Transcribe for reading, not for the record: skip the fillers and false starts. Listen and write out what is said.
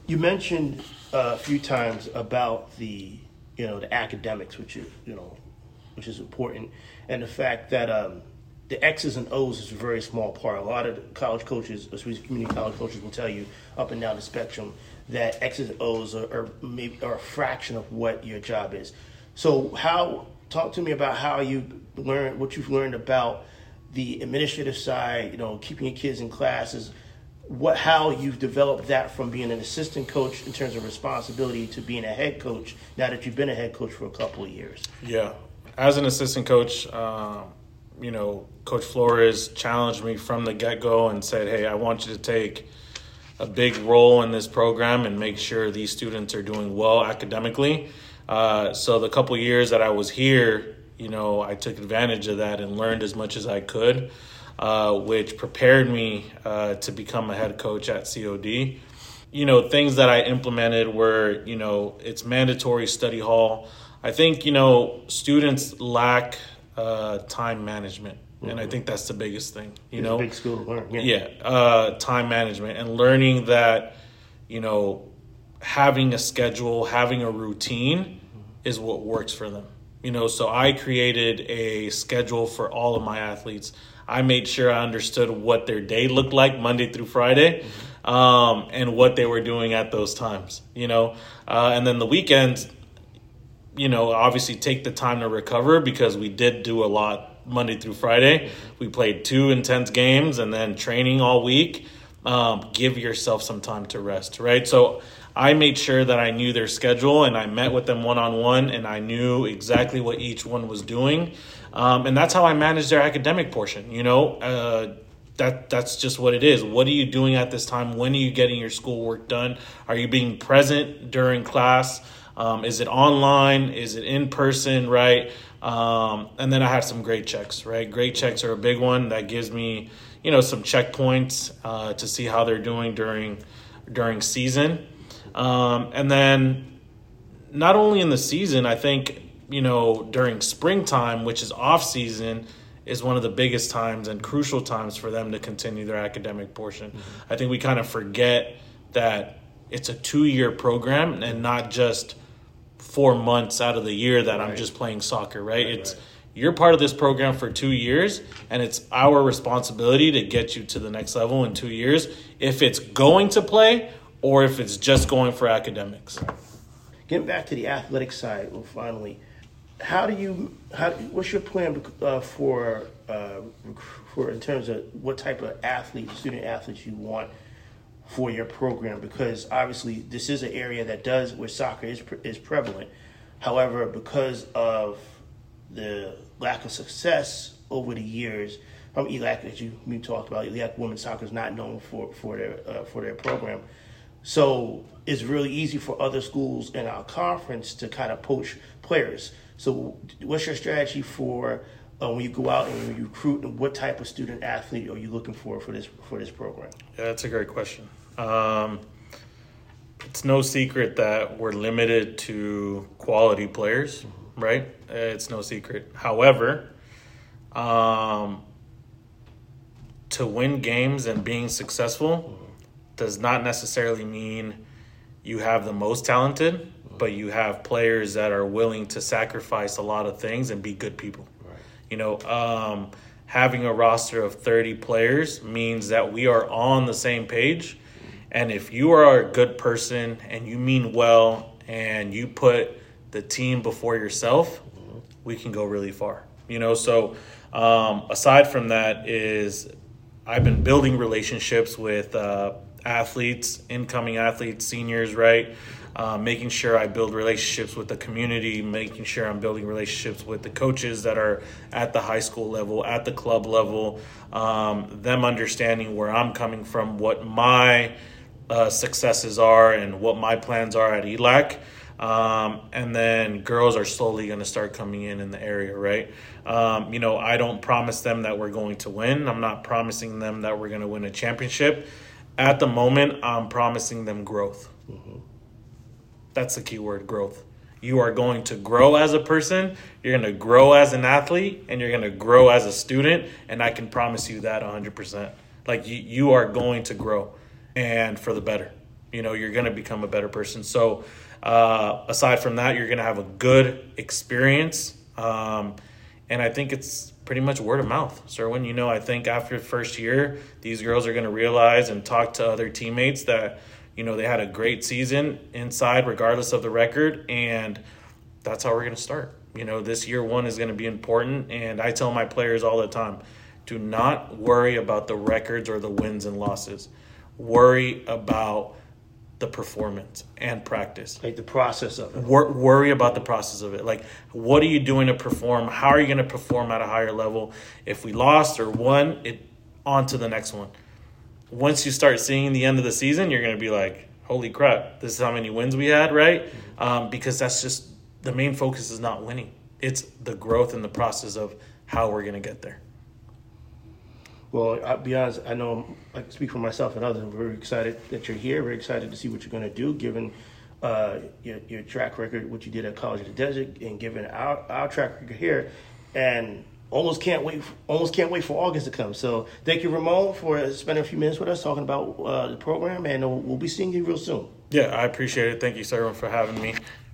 You mentioned a few times about the academics, which is important, and the fact that the X's and O's is a very small part. A lot of college coaches, especially community college coaches, will tell you up and down the spectrum that X's and O's are a fraction of what your job is. So talk to me about how what you've learned about the administrative side, keeping your kids in classes, how you've developed that from being an assistant coach in terms of responsibility to being a head coach now that you've been a head coach for a couple of years. Yeah. As an assistant coach, Coach Flores challenged me from the get-go and said, hey, I want you to take a big role in this program and make sure these students are doing well academically. So the couple years that I was here, I took advantage of that and learned as much as I could, which prepared me to become a head coach at COD. Things that I implemented were, it's mandatory study hall. I think, students lack time management. Mm-hmm. And I think that's the biggest thing, It's a big school to learn. Yeah. Time management and learning that, having a schedule, having a routine is what works for them. So I created a schedule for all of my athletes. I made sure I understood what their day looked like Monday through Friday, and what they were doing at those times, and then the weekends, obviously take the time to recover because we did do a lot Monday through Friday. We played 2 intense games and then training all week. Give yourself some time to rest, right? So I made sure that I knew their schedule and I met with them one-on-one and I knew exactly what each one was doing. And that's how I managed their academic portion, That's just what it is. What are you doing at this time? When are you getting your schoolwork done? Are you being present during class? Is it online? Is it in person, right? And then I had some grade checks, right? Grade checks are a big one. That gives me, some checkpoints to see how they're doing during season. And then not only in the season, I think, during springtime, which is off season, is one of the biggest times and crucial times for them to continue their academic portion. Mm-hmm. I think we kind of forget that it's a 2-year program and not just 4 months out of the year that I'm just playing soccer, right? You're part of this program for 2 years, and it's our responsibility to get you to the next level in 2 years, if it's going to play or if it's just going for academics. Getting back to the athletic side, finally, what's your plan for in terms of what type of student athletes you want for your program? Because obviously this is an area where soccer is prevalent. However, because of the lack of success over the years from ELAC, as you talked about, ELAC women's soccer is not known for their program. So it's really easy for other schools in our conference to kind of poach players. So what's your strategy for when you go out and you recruit, and what type of student athlete are you looking for this program? Yeah, that's a great question. It's no secret that we're limited to quality players, right? It's no secret. However, to win games and being successful does not necessarily mean you have the most talented, but you have players that are willing to sacrifice a lot of things and be good people. Right. Having a roster of 30 players means that we are on the same page. And if you are a good person and you mean well and you put the team before yourself, we can go really far. So aside from that is I've been building relationships with athletes, incoming athletes, seniors, right? Making sure I build relationships with the community, making sure I'm building relationships with the coaches that are at the high school level, at the club level, them understanding where I'm coming from, what my successes are and what my plans are at ELAC. And then girls are slowly going to start coming in the area, right? I don't promise them that we're going to win. I'm not promising them that we're going to win a championship. At the moment, I'm promising them growth. Mm-hmm. That's the key word, growth. You are going to grow as a person, you're going to grow as an athlete, and you're going to grow as a student, and I can promise you that 100%. Like, you are going to grow, and for the better. You're going to become a better person. So aside from that, you're going to have a good experience. And I think it's pretty much word of mouth. Serwin, I think after the first year, these girls are going to realize and talk to other teammates that, they had a great season inside regardless of the record. And that's how we're going to start. This year one is going to be important. And I tell my players all the time, do not worry about the records or the wins and losses. Worry about the performance and practice. Like the process of it. Worry about the process of it. Like, what are you doing to perform? How are you going to perform at a higher level? If we lost or won, on to the next one. Once you start seeing the end of the season, you're going to be like, holy crap, this is how many wins we had, right? Because that's just the main focus is not winning. It's the growth and the process of how we're going to get there. Well, I'll be honest, I know I can speak for myself and others. I'm very excited that you're here. Very excited to see what you're going to do, given your track record, what you did at College of the Desert, and given our track record here. And almost can't wait for August to come. So thank you, Ramon, for spending a few minutes with us talking about the program, and we'll be seeing you real soon. Yeah, I appreciate it. Thank you, Sarah, for having me.